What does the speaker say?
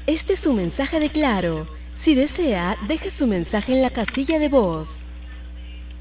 Este es su mensaje de Claro. Si desea, deje su mensaje en la casilla de voz.